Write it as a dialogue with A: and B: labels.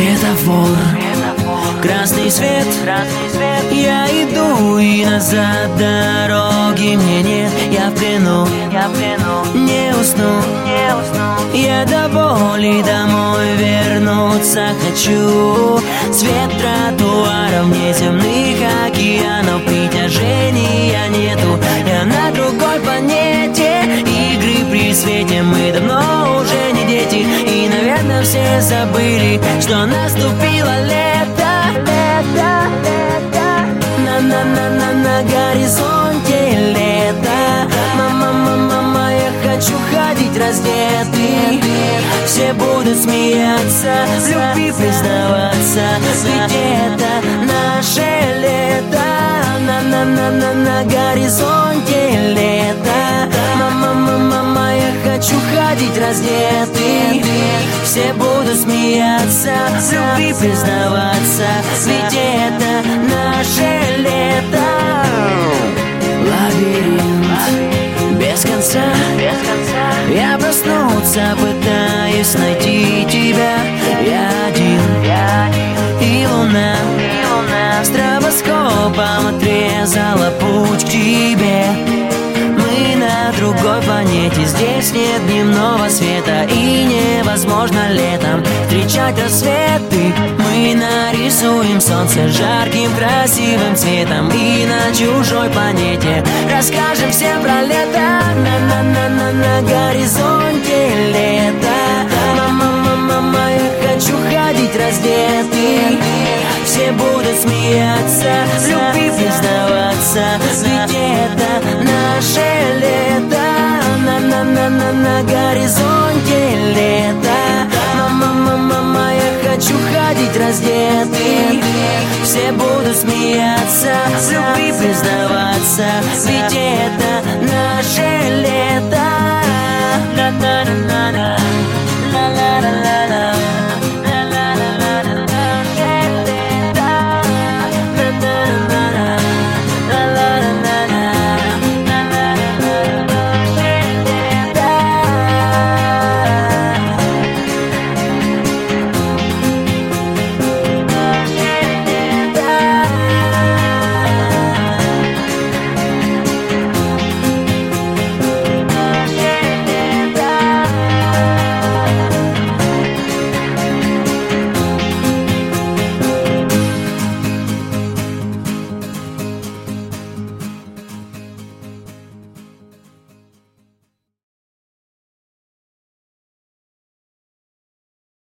A: Светофор, красный свет, я иду и назад дороги мне нет. Я в плену, не усну, я до боли домой вернуться хочу. Свет тротуаров, неземных океанов, притяжения нету, я на другой планете. Игры при свете, мы давно уже не дети, и, наверное, все забыли, что наступило лето. На горизонте лето. Мама, я хочу ходить раздетый. Все будут смеяться, в любви признаваться, ведь это наше лето. На горизонте лето. Мама, я хочу ходить раздетый. Все будут смеяться, в любви признаваться, ведь это наше лето. Лабиринт без конца, я проснуться пытаюсь найти тебя. Я один, и луна стробоскопом отрезала путь к тебе. Мы на другой планете, здесь нет дневного света, и невозможно летом встречать рассветы. Мы нарисуем солнце жарким красивым цветом, и на чужой планете расскажем всем про лето. На горизонте лето. Мама, я хочу ходить раздетый. Все будут смеяться, в любви признаваться, ведь это наше лето. На горизонте лето. Мама, я хочу ходить раздетый. Все будут смеяться, в любви признаваться, ведь это наше лето.